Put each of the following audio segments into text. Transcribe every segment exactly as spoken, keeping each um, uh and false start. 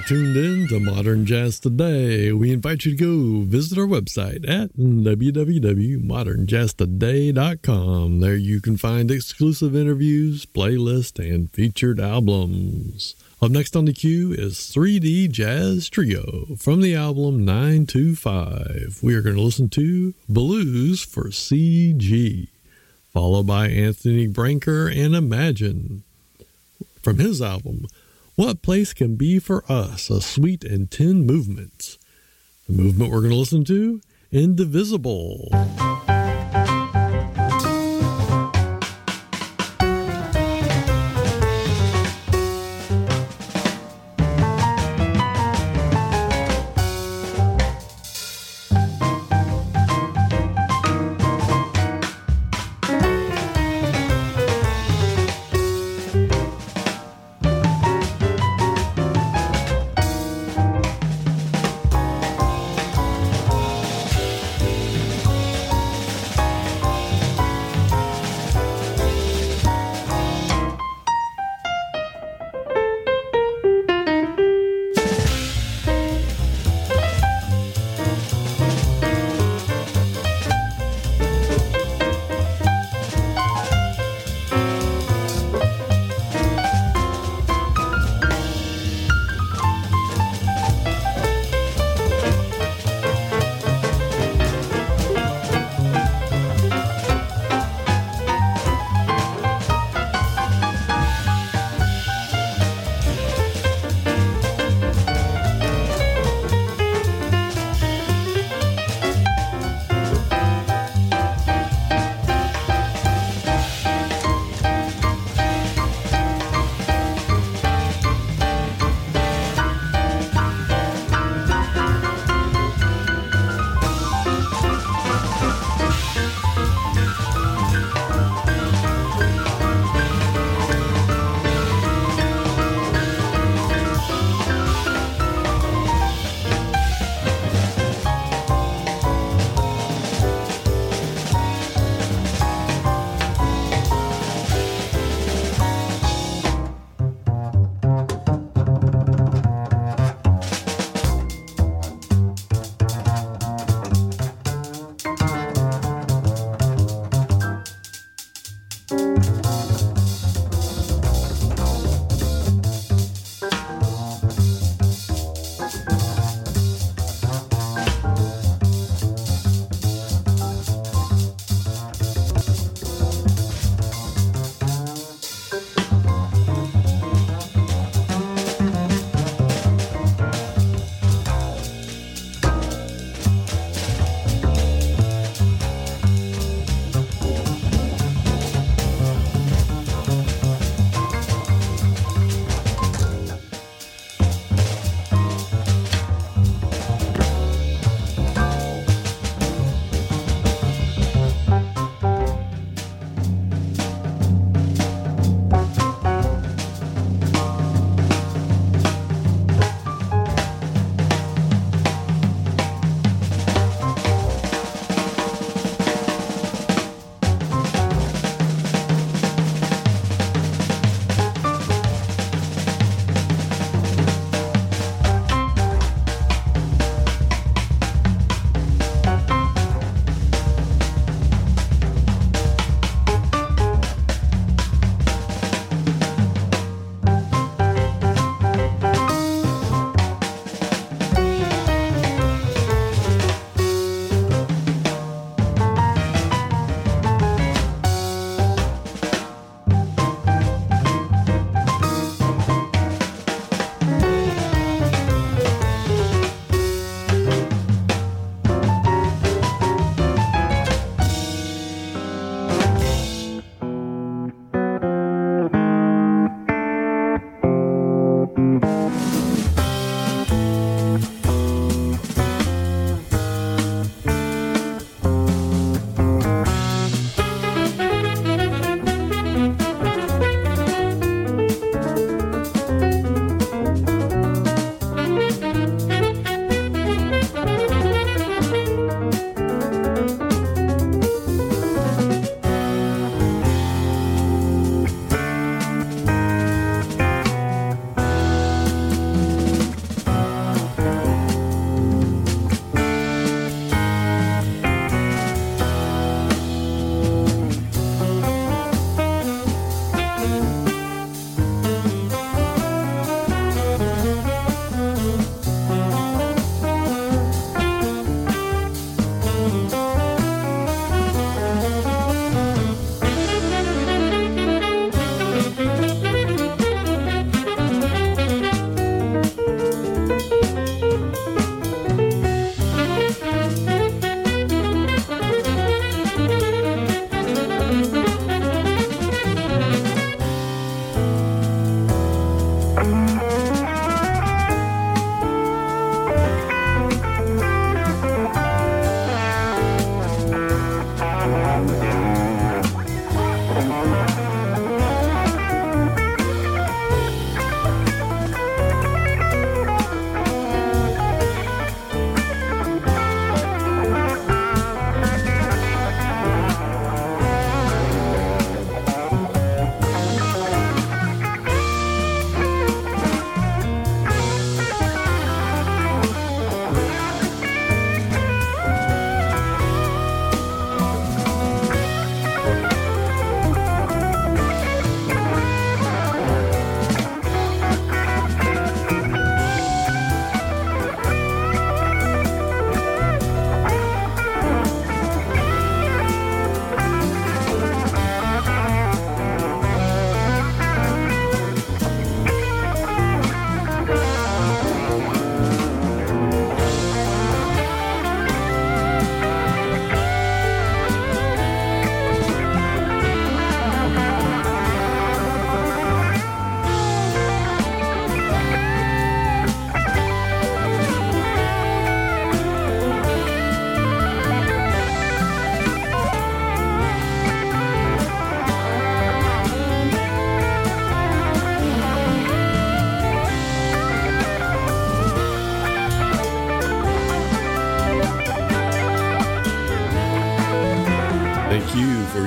tuned in to Modern Jazz Today. We invite you to go visit our website at w w w dot modern jazz today dot com. There you can find exclusive interviews, playlists, and featured albums. Up next on the queue is three D Jazz Trio from the album nine two five. We are going to listen to Blues for C G, followed by Anthony Branker and Imagine from his album What Place Can Be For Us, a Suite in ten Movements. The movement we're going to listen to, Indivisible.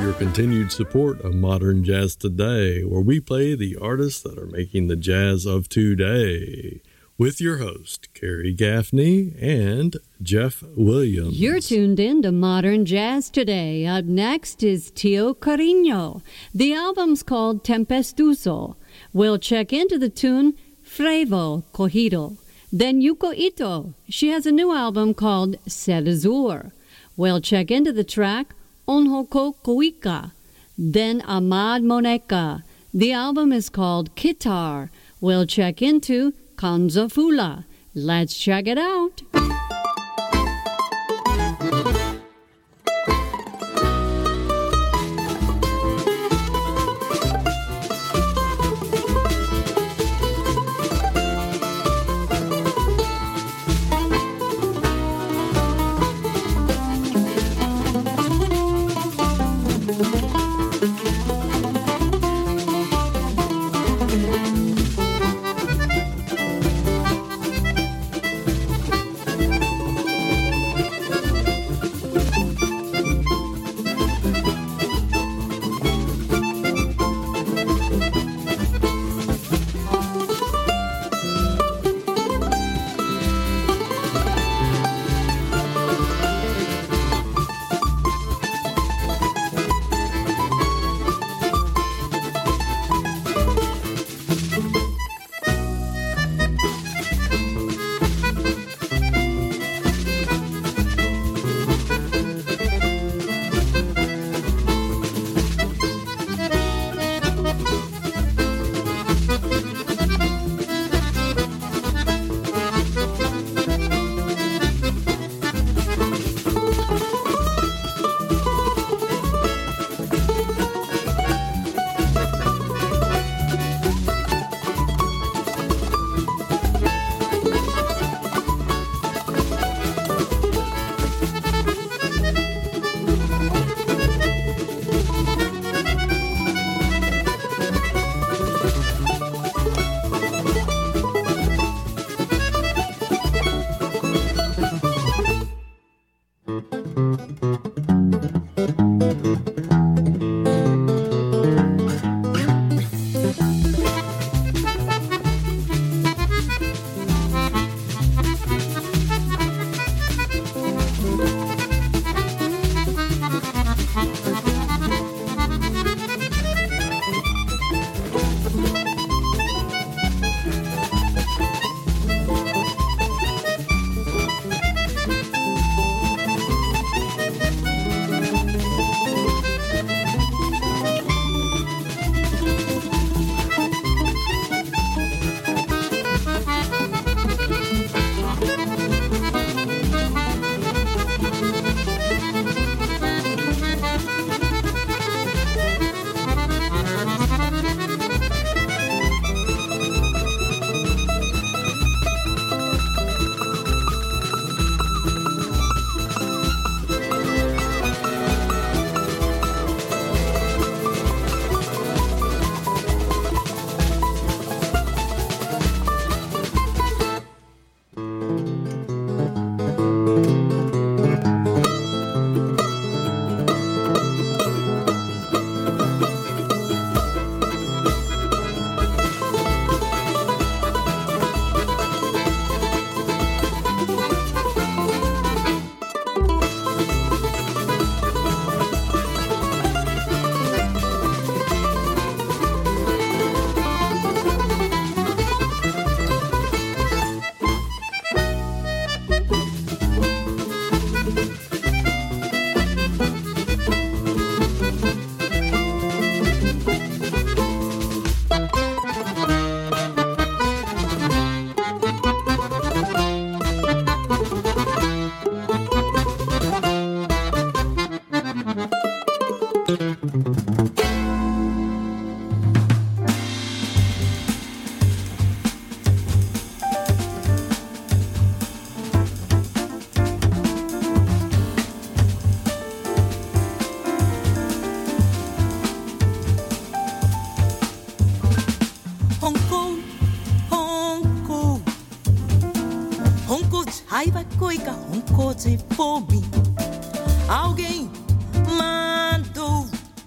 your continued support of Modern Jazz Today, where we play the artists that are making the jazz of today. With your host, Carrie Gaffney and Jeff Williams. You're tuned in to Modern Jazz Today. Up next is Tio Cariño. The album's called Tempestuoso. We'll check into the tune Frevo Cogido. Then Yuko Ito. She has a new album called Ser Azur. We'll check into the track Onhoko Koika. Then Ahmad Moneka. The album is called Kitar. We'll check into Kanza Fula. Let's check it out. raiva coica, um coche for mim. Alguém mandou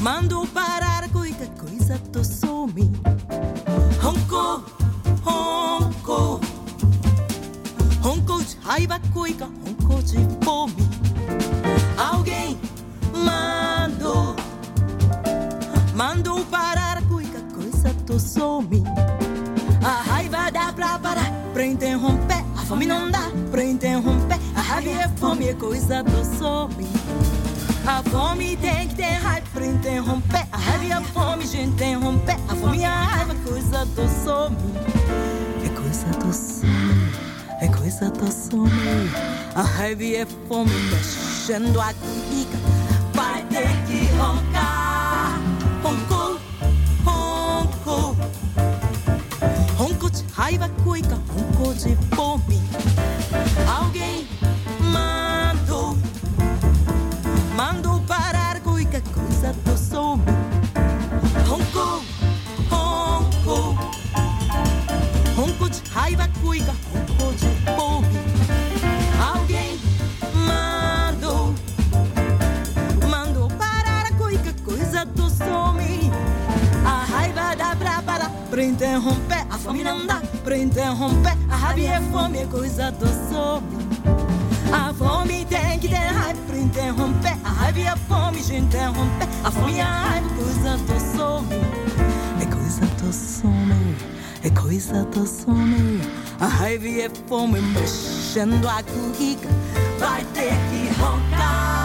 Mandou parar qualquer coisa, tu some. Honko, honko. Honko de raiva, cuica, honko de fome. Alguém mandou, mandou parar qualquer coisa, tu some. A raiva dá pra parar, pra interromper. A fome não dá pra interromper. A raiva é fome, é coisa do some. A fome tem que ter raiva pra interromper. A raiva e a fome de interromper. A fome e a raiva, coisa do some. É coisa do some, é coisa do some. A raiva e a fome mexendo a cuica. Vai ter que roncar. Ronco, ronco. Ronco de raiva, cuica, ronco de fome. Alguém mandou, mandou parar qualquer coisa do some. Ronco, ronco. Ronco de raiva, cuica, ronco de fome. Alguém mandou, mandou parar qualquer coisa do some. A raiva dá pra parar, pra interromper. A fome não dá pra interromper. A raiva é fome, é coisa do some. A fome tem que ter raiva pra interromper. A raiva e a fome de interromper. A fome e a raiva, coisa do some. É coisa do some, é coisa do some. A raiva e a fome mexendo a cuica. Vai ter que roncar.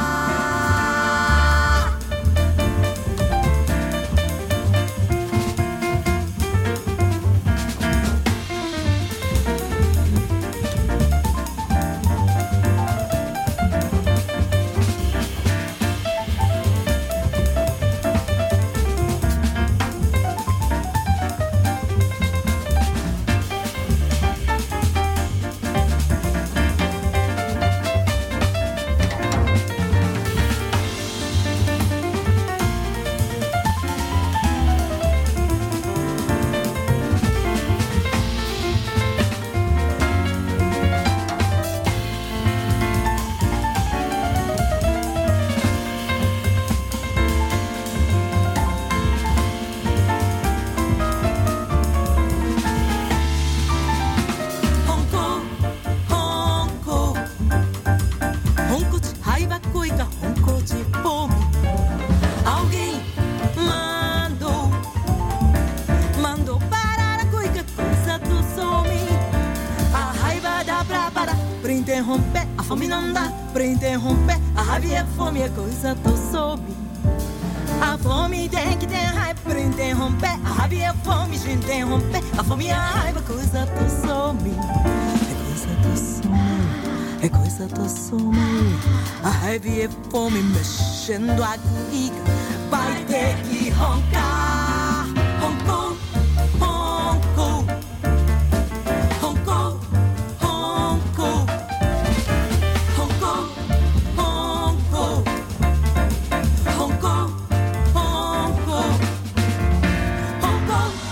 É coisa do some. A fome tem que ter raiva pra interromper. A raiva e a fome de interromper. A fome e a raiva, coisa do some. É coisa do some, é coisa do some. A raiva e a fome mexendo a cuica. Vai ter que roncar. Roncou, roncou. Roncou, roncou. Roncou, roncou. Roncou, roncou. Roncou.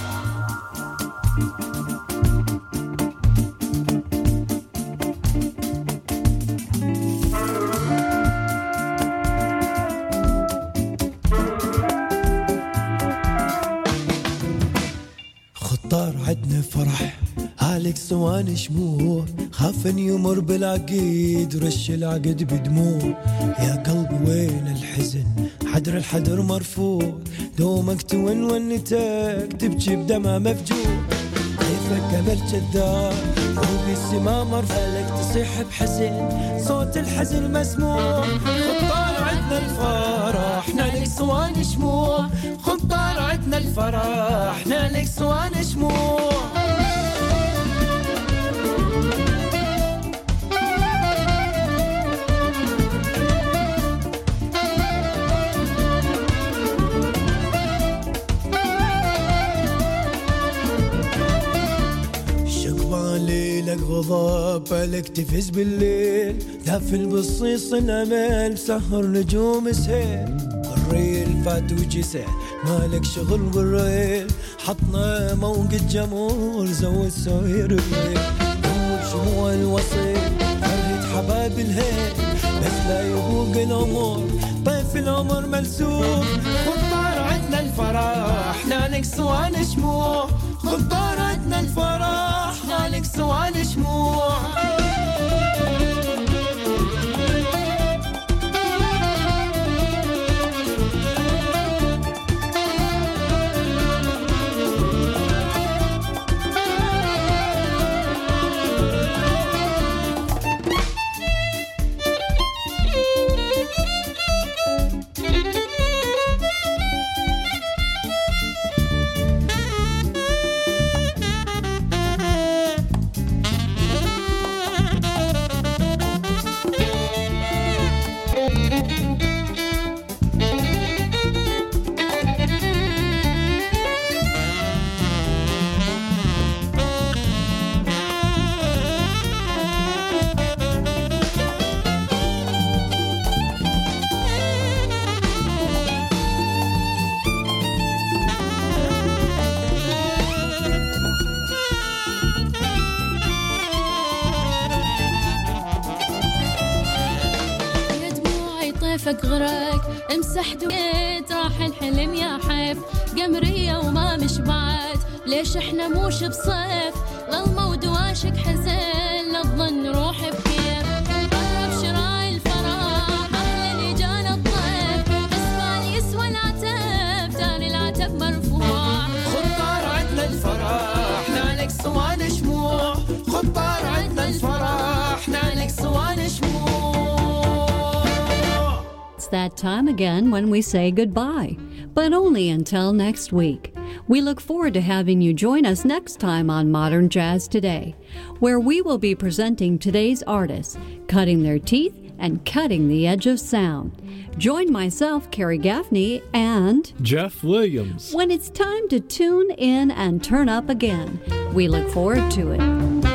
خطار عدنا فرح هالك صوان شموع خاف ان يمر بالعقيد ورش العقد بدموع يا قلبي وين الحزن حدر الحدر مرفوع دومك تون ونتك تبكي بدمع مفجوع كيفك قبل جدار فوق السما مرفوع لك تصيح بحزن صوت الحزن مسموع خطار عدنا الفرح نالك صوان شموع خطار عدنا الفرح نالك صوان شموع ليلك غضب بالك تفز بالليل دافل بالصيص الامل سهر نجوم سهيل الريل فات وجسه مالك شغل بالريل حطنا موقد جمهور زود سوير الليل نور شموع الوصيل فرد حباب الهيل بس لا يبوق العمر طيف العمر ملسوف نالك سوان شموع خد طارتنا الفرح نالك سوان شموع غرق امسح دويت راح الحلم يا حيف قمرية وما مشبعت ليش احنا موش بصيف ظلمة ودواشك حزين لا تظن روحي بكيف قرب شراي الفرح احلى اللي جانا الضيف بس بالي يسوى العتب تاني العتب مرفوع خطار عدنا الفرح نالك سوان شموع خطار عدنا الفرح نالك سوان شموع. It's that time again when we say goodbye, but only until next week. We look forward to having you join us next time on Modern Jazz Today, where we will be presenting today's artists, cutting their teeth and cutting the edge of sound. Join myself, Carrie Gaffney, and Jeff Williams when it's time to tune in and turn up again. We look forward to it.